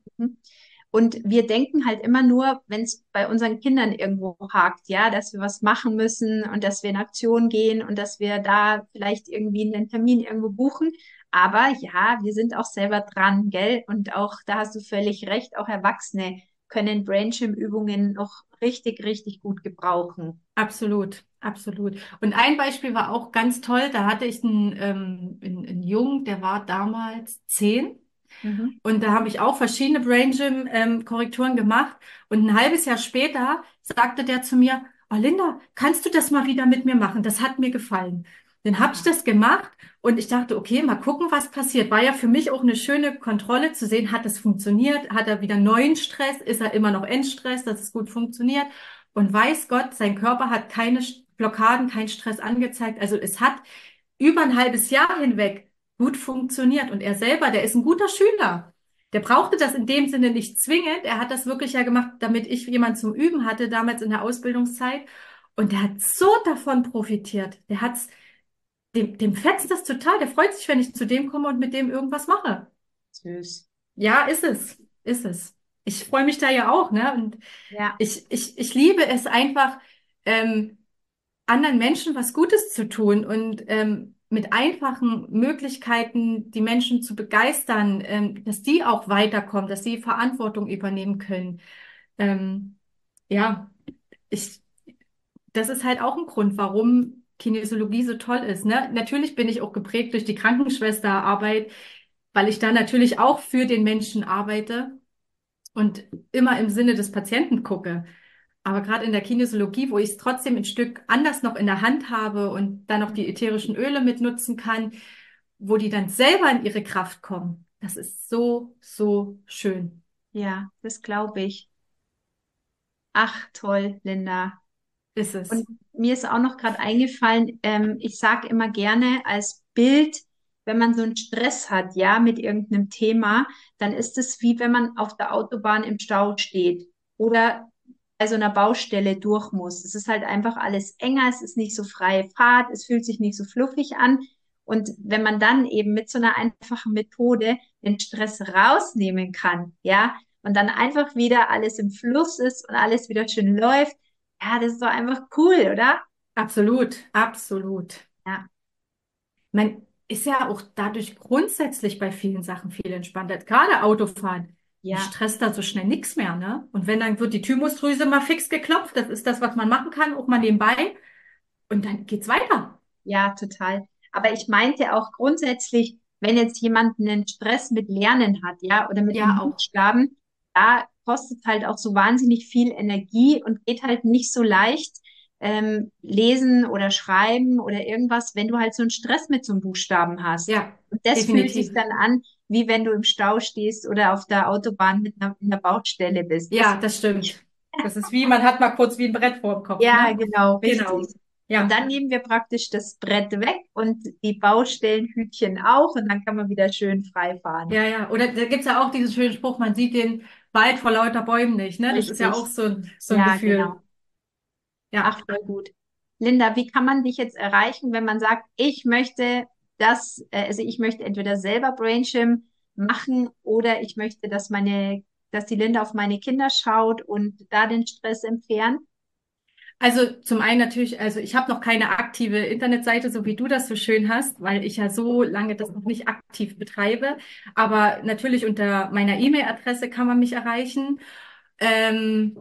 A: Und wir denken halt immer nur, wenn es bei unseren Kindern irgendwo hakt, ja, dass wir was machen müssen und dass wir in Aktion gehen und dass wir da vielleicht irgendwie einen Termin irgendwo buchen. Aber ja, wir sind auch selber dran, gell? Und auch, da hast du völlig recht, auch Erwachsene können Brainchim-Übungen noch richtig, richtig gut gebrauchen.
B: Absolut, absolut. Und ein Beispiel war auch ganz toll. Da hatte ich einen, ähm, einen, einen Jungen, der war damals zehn.
A: Mhm.
B: Und da habe ich auch verschiedene Brain Gym ähm, Korrekturen gemacht. Und ein halbes Jahr später sagte der zu mir, oh Linda, kannst du das mal wieder mit mir machen? Das hat mir gefallen. Dann habe ich
A: Ah,
B: das gemacht und ich dachte, okay, mal gucken, was passiert. War ja für mich auch eine schöne Kontrolle zu sehen, hat es funktioniert? Hat er wieder neuen Stress? Ist er immer noch Endstress, dass es gut funktioniert? Und weiß Gott, sein Körper hat keine Blockaden, keinen Stress angezeigt. Also es hat über ein halbes Jahr hinweg gut funktioniert. Und er selber, der ist ein guter Schüler. Der brauchte das in dem Sinne nicht zwingend. Er hat das wirklich ja gemacht, damit ich jemand zum Üben hatte, damals in der Ausbildungszeit. Und der hat so davon profitiert. Der hat's, dem, dem fetzt das total. Der freut sich, wenn ich zu dem komme und mit dem irgendwas mache.
A: süß.
B: Ja, ist es. Ist es. Ich freue mich da ja auch, ne? Und
A: Ja,
B: ich, ich, ich liebe es einfach, ähm, anderen Menschen was Gutes zu tun und ähm, mit einfachen Möglichkeiten die Menschen zu begeistern, ähm, dass die auch weiterkommen, dass sie Verantwortung übernehmen können. Ähm, ja, ich, das ist halt auch ein Grund, warum Kinesiologie so toll ist, ne? Natürlich bin ich auch geprägt durch die Krankenschwesterarbeit, weil ich da natürlich auch für den Menschen arbeite und immer im Sinne des Patienten gucke. Aber gerade in der Kinesiologie, wo ich es trotzdem ein Stück anders noch in der Hand habe und dann noch die ätherischen Öle mitnutzen kann, wo die dann selber in ihre Kraft kommen, das ist so, so schön.
A: ja, das glaube ich. Ach, toll, Linda.
B: Ist es.
A: Und mir ist auch noch gerade eingefallen, ähm, ich sage immer gerne als Bild, wenn man so einen Stress hat, ja, mit irgendeinem Thema, dann ist es wie wenn man auf der Autobahn im Stau steht oder bei so einer Baustelle durch muss. Es ist halt einfach alles enger, es ist nicht so freie Fahrt, es fühlt sich nicht so fluffig an. Und wenn man dann eben mit so einer einfachen Methode den Stress rausnehmen kann, ja, und dann einfach wieder alles im Fluss ist und alles wieder schön läuft, ja, das ist doch einfach cool, oder?
B: Absolut, absolut.
A: Ja,
B: Man ist ja auch dadurch grundsätzlich bei vielen Sachen viel entspannter. Gerade Autofahren. Mich
A: ja,
B: stresst da so schnell nichts mehr, ne? Und wenn dann wird die Thymusdrüse mal fix geklopft, das ist das, was man machen kann, auch mal nebenbei. Und dann geht's weiter.
A: ja, total. Aber ich meinte auch grundsätzlich, wenn jetzt jemand einen Stress mit Lernen hat, ja, oder mit den
B: Ja, auch.
A: Buchstaben, da kostet halt auch so wahnsinnig viel Energie und geht halt nicht so leicht ähm, lesen oder schreiben oder irgendwas, wenn du halt so einen Stress mit so einem Buchstaben hast.
B: Ja,
A: Und das fühlt sich
B: definitiv.
A: dann an, wie wenn du im Stau stehst oder auf der Autobahn mit einer, in der Baustelle bist. Das,
B: Ja, das stimmt. Das ist wie, man hat mal kurz wie ein Brett vor dem Kopf,
A: ja,
B: ne?
A: genau,
B: Genau.
A: richtig. Und
B: Ja,
A: dann nehmen wir praktisch das Brett weg und die Baustellenhütchen auch und dann kann man wieder schön frei fahren.
B: ja, ja. Oder da gibt's ja auch diesen schönen Spruch, man sieht den Wald vor lauter Bäumen nicht, ne? Das ist ja auch
A: Richtig.
B: so ein, so ein
A: Ja, genau.
B: Gefühl. Ja.
A: Ach, voll gut. Linda, wie kann man dich jetzt erreichen, wenn man sagt, ich möchte das, äh, also ich möchte entweder selber Brainshim machen oder ich möchte, dass meine, dass die Linda auf meine Kinder schaut und da den Stress entfernt?
B: Also zum einen natürlich, also ich habe noch keine aktive Internetseite, so wie du das so schön hast, weil ich ja so lange das noch nicht aktiv betreibe. Aber natürlich unter meiner E-Mail-Adresse kann man mich erreichen. Ähm,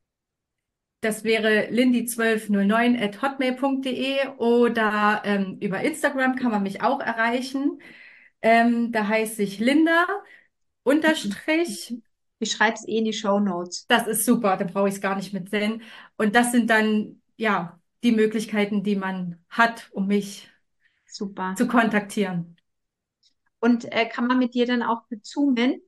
B: Das wäre lindy zwölf null neun at hotmail punkt de oder ähm, über Instagram kann man mich auch erreichen. Ähm, da heiße ich Linda unterstrich.
A: Ich schreibe es eh in die Show Notes.
B: Das ist super, da brauche ich es gar nicht mit sehen. Und das sind dann ja die Möglichkeiten, die man hat, um mich
A: Super.
B: zu kontaktieren.
A: Und äh, kann man mit dir dann auch bezoomen?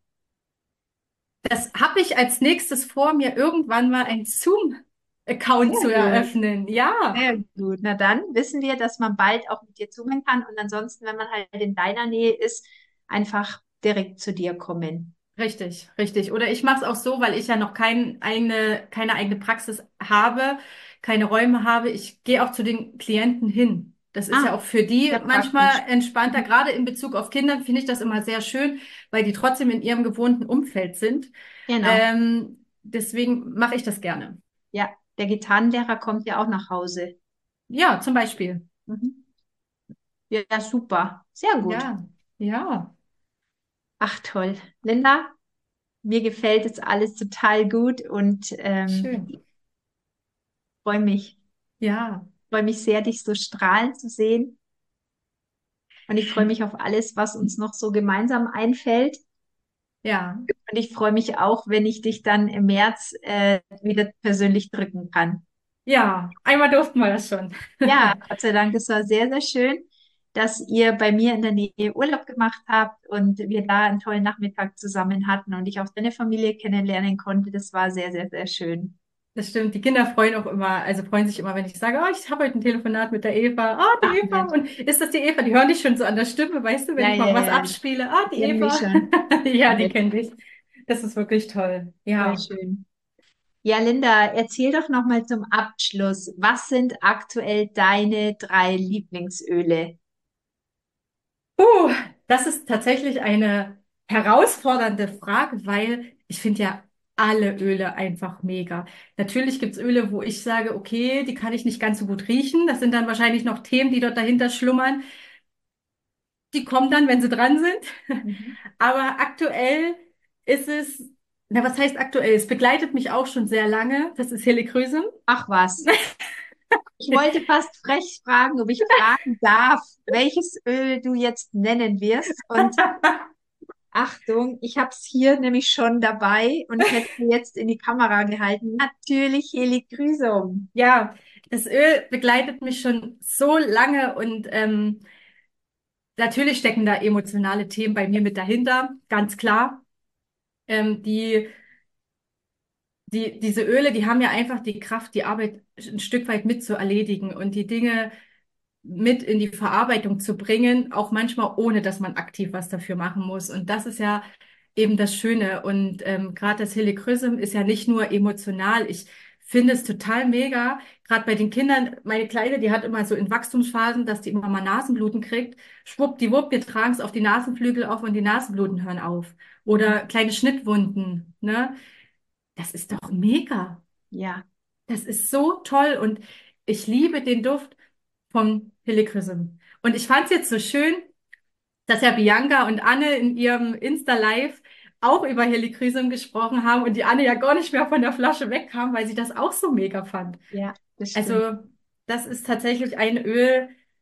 B: Das habe ich als nächstes vor, mir irgendwann mal einen Zoom-Account
A: Sehr
B: zu
A: gut.
B: eröffnen. Ja,
A: Sehr gut. Na dann wissen wir, dass man bald auch mit dir zoomen kann und ansonsten, wenn man halt in deiner Nähe ist, einfach direkt zu dir kommen.
B: richtig, richtig. Oder ich mache es auch so, weil ich ja noch kein eigene, keine eigene Praxis habe, keine Räume habe. Ich gehe auch zu den Klienten hin. Das ist ja
A: Ah,
B: auch für die
A: sehr
B: manchmal
A: praktisch.
B: entspannter.
A: Mhm.
B: Gerade in Bezug auf Kinder finde ich das immer sehr schön, weil die trotzdem in ihrem gewohnten Umfeld sind.
A: Genau.
B: Ähm, deswegen mache ich das gerne.
A: Ja, der Gitarrenlehrer kommt ja auch nach Hause.
B: Ja, zum Beispiel.
A: Mhm. Ja, ja, super. Sehr gut.
B: Ja, ja,
A: Ach, toll. Linda, mir gefällt jetzt alles total gut und ähm,
B: schön.
A: freue mich,
B: Ja,
A: freue mich sehr, dich so strahlen zu sehen. Und ich freue mich auf alles, was uns noch so gemeinsam einfällt.
B: ja,
A: Und ich freue mich auch, wenn ich dich dann im März äh, wieder persönlich drücken kann.
B: ja. Einmal durften wir das schon.
A: Ja, Gott sei Dank, es war sehr, sehr schön, dass ihr bei mir in der Nähe Urlaub gemacht habt und wir da einen tollen Nachmittag zusammen hatten und ich auch deine Familie kennenlernen konnte. Das war sehr, sehr, sehr schön.
B: Das stimmt. Die Kinder freuen auch immer, also freuen sich immer, wenn ich sage, oh, ich habe heute ein Telefonat mit der Eva. Ah, die
A: Ach,
B: Eva.
A: nett.
B: Und ist das die Eva? Die hören dich schon so an der Stimme, weißt du, wenn
A: Ja,
B: ich
A: ja,
B: mal was
A: ja,
B: abspiele. Ah,
A: die
B: die
A: kennen mich
B: Eva.
A: schon.
B: Ja, die
A: Nett,
B: kennt dich. Das ist wirklich toll.
A: voll
B: Ja.
A: schön. Ja, Linda, erzähl doch nochmal zum Abschluss. Was sind aktuell deine drei Lieblingsöle?
B: Uh, Das ist tatsächlich eine herausfordernde Frage, weil ich finde ja alle Öle einfach mega. Natürlich gibt's Öle, wo ich sage, okay, die kann ich nicht ganz so gut riechen. Das sind dann wahrscheinlich noch Themen, die dort dahinter schlummern. Die kommen dann, wenn sie dran sind.
A: Mhm.
B: Aber aktuell ist es, na, was heißt aktuell? Es begleitet mich auch schon sehr lange. Das ist Helichrysum.
A: Ach was. Ich wollte fast frech fragen, ob ich fragen darf, welches Öl du jetzt nennen wirst. Und Achtung, ich habe es hier nämlich schon dabei und hätte jetzt in die Kamera gehalten. Natürlich Helichrysum.
B: Ja, das Öl begleitet mich schon so lange und ähm, natürlich stecken da emotionale Themen bei mir mit dahinter, ganz klar. Ähm, die, die, diese Öle, die haben ja einfach die Kraft, die Arbeit ein Stück weit mit zu erledigen und die Dinge mit in die Verarbeitung zu bringen, auch manchmal ohne, dass man aktiv was dafür machen muss. Und das ist ja eben das Schöne. Und ähm, gerade das Helichrysum ist ja nicht nur emotional. Ich finde es total mega. Gerade bei den Kindern, meine Kleine, die hat immer so in Wachstumsphasen, dass die immer mal Nasenbluten kriegt. Schwuppdiwupp, wir tragen es auf die Nasenflügel auf und die Nasenbluten hören auf. Oder kleine Schnittwunden, ne? Das ist doch mega.
A: Ja,
B: Das ist so toll und ich liebe den Duft vom Helichrysum. Und ich fand es jetzt so schön, dass ja Bianca und Anne in ihrem Insta-Live auch über Helichrysum gesprochen haben und die Anne ja gar nicht mehr von der Flasche wegkam, weil sie das auch so mega fand.
A: ja, das stimmt.
B: Also das ist tatsächlich ein Öl.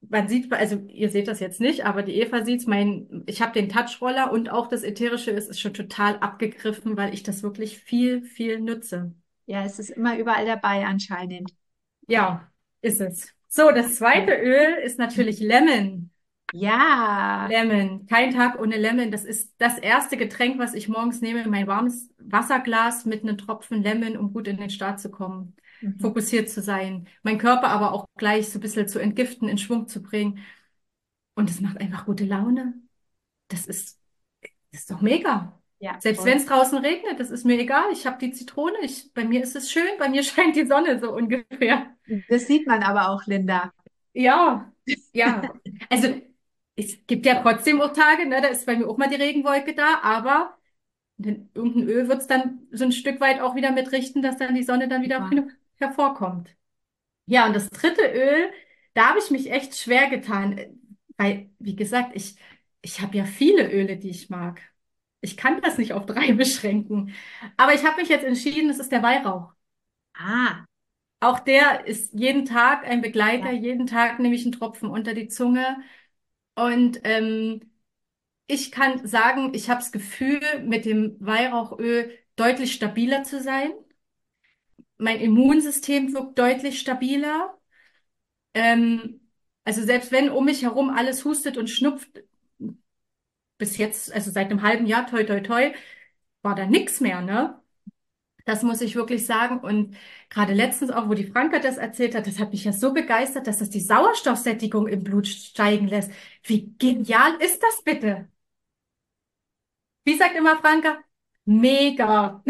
B: man sieht, also ihr seht das jetzt nicht, aber die Eva sieht's, mein, ich habe den Touchroller und auch das ätherische ist, ist schon total abgegriffen, weil ich das wirklich viel, viel nutze.
A: Ja, es ist immer überall dabei anscheinend.
B: Ja, ist es. So, das zweite
A: Ja.
B: Öl ist natürlich Lemon.
A: Ja.
B: Lemon, kein Tag ohne Lemon. Das ist das erste Getränk, was ich morgens nehme, mein warmes Wasserglas mit einem Tropfen Lemon, um gut in den Start zu kommen,
A: Mhm.
B: fokussiert zu sein, mein Körper aber auch gleich so ein bisschen zu entgiften, in Schwung zu bringen. Und es macht einfach gute Laune. Das ist, das ist doch mega.
A: Ja,
B: Selbst wenn
A: voll.
B: es draußen regnet, das ist mir egal. Ich habe die Zitrone. Ich, bei mir ist es schön. Bei mir scheint die Sonne so ungefähr.
A: Das sieht man aber auch, Linda.
B: Ja, ja. Also es gibt ja trotzdem auch Tage, ne, da ist bei mir auch mal die Regenwolke da, aber in irgendein Öl wird es dann so ein Stück weit auch wieder mitrichten, dass dann die Sonne dann wieder
A: Super.
B: hervorkommt. Ja, und das dritte Öl, da habe ich mich echt schwer getan, äh, weil, wie gesagt, ich, ich habe ja viele Öle, die ich mag. Ich kann das nicht auf drei beschränken. Aber ich habe mich jetzt entschieden, es ist der Weihrauch.
A: Ah,
B: Auch der ist jeden Tag ein Begleiter.
A: ja.
B: Jeden Tag nehme ich einen Tropfen unter die Zunge. Und ähm, ich kann sagen, ich habe das Gefühl, mit dem Weihrauchöl deutlich stabiler zu sein. Mein Immunsystem wirkt deutlich stabiler. Ähm, also selbst wenn um mich herum alles hustet und schnupft, bis jetzt, also seit einem halben Jahr, toi, toi, toi, war da nichts mehr, ne? Das muss ich wirklich sagen. Und gerade letztens auch, wo die Franka das erzählt hat, das hat mich ja so begeistert, dass das die Sauerstoffsättigung im Blut steigen lässt. Wie genial ist das bitte? Wie sagt immer Franka? Mega.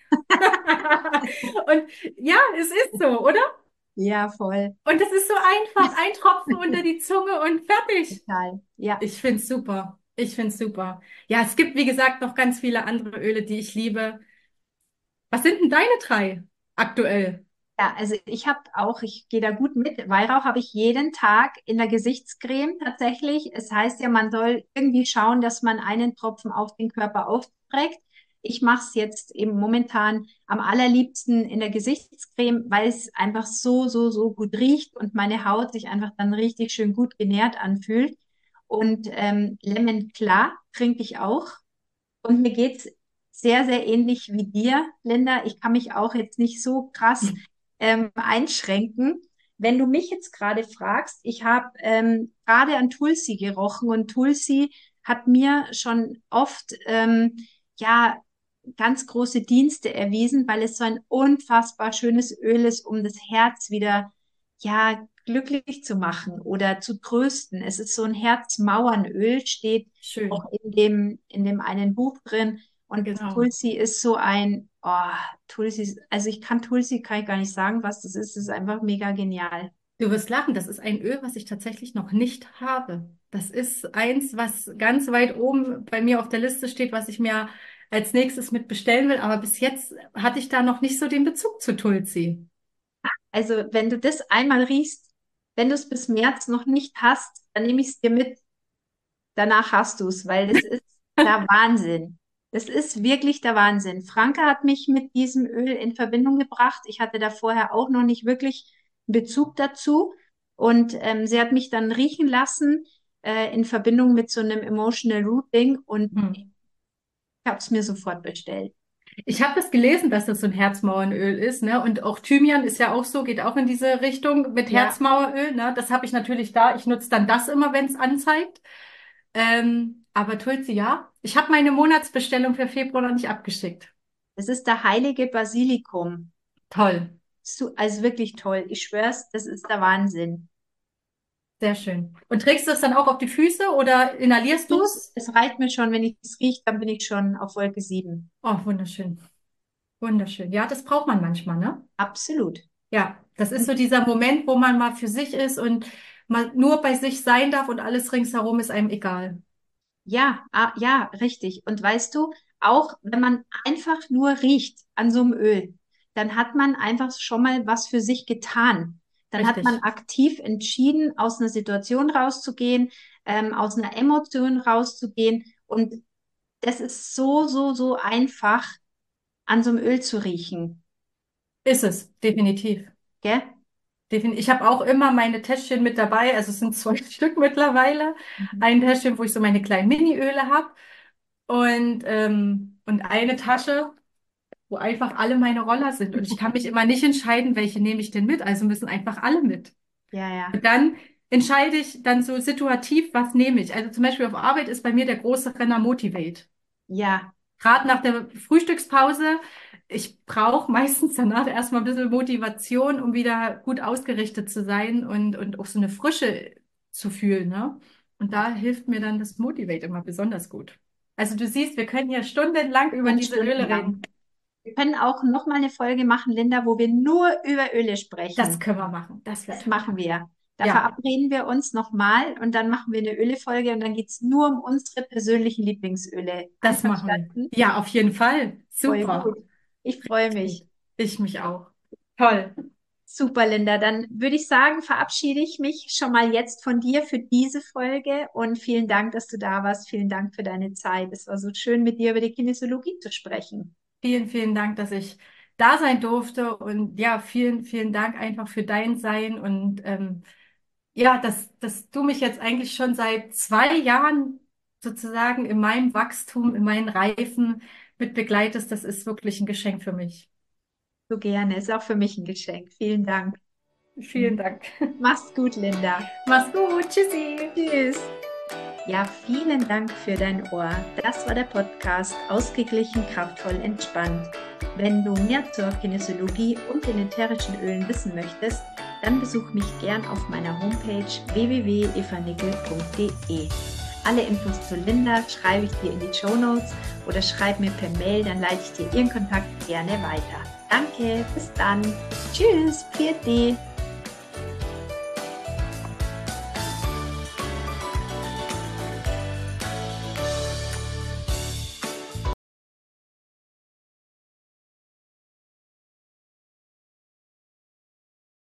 B: Und ja, es ist so, oder?
A: Ja, voll.
B: Und es ist so einfach. Ein Tropfen unter die Zunge und fertig.
A: Total. Ja.
B: Ich find's super. Ich find's super. Ja, es gibt, wie gesagt, noch ganz viele andere Öle, die ich liebe. Was sind denn deine drei aktuell?
A: Ja, also ich habe auch, ich gehe da gut mit. Weihrauch habe ich jeden Tag in der Gesichtscreme tatsächlich. Es heißt ja, man soll irgendwie schauen, dass man einen Tropfen auf den Körper aufträgt. Ich mache es jetzt eben momentan am allerliebsten in der Gesichtscreme, weil es einfach so, so, so gut riecht und meine Haut sich einfach dann richtig schön gut genährt anfühlt. Und ähm, Lemon klar trinke ich auch. Und mir geht's sehr, sehr ähnlich wie dir, Linda. Ich kann mich auch jetzt nicht so krass ähm, einschränken. Wenn du mich jetzt gerade fragst, ich habe ähm, gerade an Tulsi gerochen und Tulsi hat mir schon oft ähm, ja ganz große Dienste erwiesen, weil es so ein unfassbar schönes Öl ist, um das Herz wieder ja glücklich zu machen oder zu trösten. Es ist so ein Herzmauernöl, steht auch
B: Schön.
A: in dem, in dem einen Buch drin. Und
B: Genau.
A: Tulsi ist so ein, oh, Tulsi, also ich kann Tulsi, kann ich gar nicht sagen, was das ist. Das ist einfach mega genial.
B: Du wirst lachen, das ist ein Öl, was ich tatsächlich noch nicht habe. Das ist eins, was ganz weit oben bei mir auf der Liste steht, was ich mir als nächstes mit bestellen will. Aber bis jetzt hatte ich da noch nicht so den Bezug zu Tulsi.
A: Also wenn du das einmal riechst, wenn du es bis März noch nicht hast, dann nehme ich es dir mit. Danach hast du es, weil das ist der Wahnsinn. Das ist wirklich der Wahnsinn. Franke hat mich mit diesem Öl in Verbindung gebracht. Ich hatte da vorher auch noch nicht wirklich Bezug dazu. Und ähm, sie hat mich dann riechen lassen äh, in Verbindung mit so einem Emotional Rooting und ich
B: Hm.
A: habe es mir sofort bestellt.
B: Ich habe das gelesen, dass das so ein Herzmauernöl ist, ne? Und auch Thymian ist ja auch so, geht auch in diese Richtung mit
A: Ja,
B: Herzmaueröl, ne? Das habe ich natürlich da. Ich nutze dann das immer, wenn es anzeigt. Ähm, aber Tulsi, ja. Ich habe meine Monatsbestellung für Februar noch nicht abgeschickt.
A: das ist der heilige Basilikum.
B: Toll.
A: So, also wirklich toll. Ich schwör's, das ist der Wahnsinn.
B: Sehr schön. Und trägst du es dann auch auf die Füße oder inhalierst du
A: Nichts,
B: es?
A: es reicht mir schon, wenn ich es rieche, dann bin ich schon auf Wolke sieben.
B: Oh, wunderschön. Wunderschön. Ja, das braucht man manchmal, ne?
A: Absolut.
B: Ja, das ist so dieser Moment, wo man mal für sich ist und mal nur bei sich sein darf und alles ringsherum ist einem egal.
A: Ja, ah, ja, richtig. Und weißt du, auch wenn man einfach nur riecht an so einem Öl, dann hat man einfach schon mal was für sich getan. Dann hat man
B: Richtig.
A: aktiv entschieden, aus einer Situation rauszugehen, ähm, aus einer Emotion rauszugehen. Und das ist so, so, so einfach, an so einem Öl zu riechen.
B: Ist es, definitiv.
A: Gell?
B: definitiv. Ich habe auch immer meine Täschchen mit dabei, also es sind zwei Stück mittlerweile.
A: Mhm.
B: Ein Täschchen, wo ich so meine kleinen Mini-Öle habe und, ähm, und eine Tasche, wo einfach alle meine Roller sind. Und ich kann mich immer nicht entscheiden, welche nehme ich denn mit. Also müssen einfach alle mit.
A: Ja, ja,
B: Und dann entscheide ich dann so situativ, was nehme ich. Also zum Beispiel auf Arbeit ist bei mir der große Renner Motivate.
A: ja,
B: Gerade nach der Frühstückspause, ich brauche meistens danach erstmal ein bisschen Motivation, um wieder gut ausgerichtet zu sein und, und auch so eine Frische zu fühlen, ne? Und da hilft mir dann das Motivate immer besonders gut. Also du siehst, wir können hier stundenlang über
A: ganz
B: diese Öle
A: stundenlang.
B: reden.
A: Wir können auch noch mal eine Folge machen, Linda, wo wir nur über Öle
B: Das
A: sprechen.
B: können wir machen. Das wäre
A: Das
B: toll.
A: machen wir. Da
B: Ja,
A: verabreden wir uns nochmal und dann machen wir eine Öle-Folge und dann geht es nur um unsere persönlichen Lieblingsöle.
B: das machen wir.
A: Einverstanden?
B: Ja, auf jeden Fall.
A: Voll
B: Super.
A: gut. Ich freue
B: Gut.
A: mich.
B: Ich mich auch. Toll.
A: Super, Linda. Dann würde ich sagen, verabschiede ich mich schon mal jetzt von dir für diese Folge und vielen Dank, dass du da warst. Vielen Dank für deine Zeit. Es war so schön, mit dir über die Kinesiologie zu sprechen.
B: Vielen, vielen Dank, dass ich da sein durfte und ja, vielen, vielen Dank einfach für dein Sein und ähm, ja, dass, dass du mich jetzt eigentlich schon seit zwei Jahren sozusagen in meinem Wachstum, in meinen Reifen mit begleitest. Das ist wirklich ein Geschenk für mich.
A: So gerne. Ist auch für mich ein Geschenk. Vielen Dank.
B: Vielen Dank.
A: Mach's gut, Linda.
B: Mach's gut. Tschüssi.
A: Tschüss. Ja, vielen Dank für dein Ohr. Das war der Podcast Ausgeglichen, kraftvoll, entspannt. Wenn du mehr zur Kinesiologie und den ätherischen Ölen wissen möchtest, dann besuch mich gern auf meiner Homepage w w w punkt eva nickel punkt d e. Alle Infos zu Linda schreibe ich dir in die Shownotes oder schreib mir per Mail, dann leite ich dir ihren Kontakt gerne weiter. Danke, bis dann. Tschüss, vierte.